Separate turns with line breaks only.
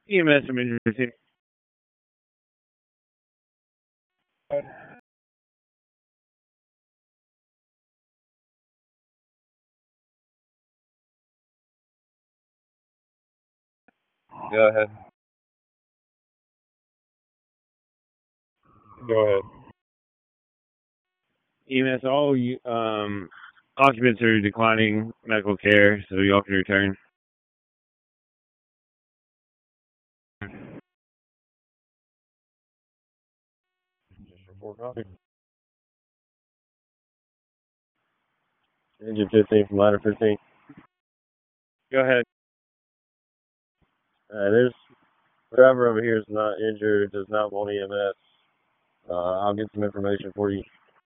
EMS emergency.
Go ahead. Go ahead.
EMS, all occupants are declining medical care, so y'all can return.
Just report copy.
Engine 15 from ladder 15. Go ahead. There's driver over here is not injured, does not want EMS. I'll get some information for you.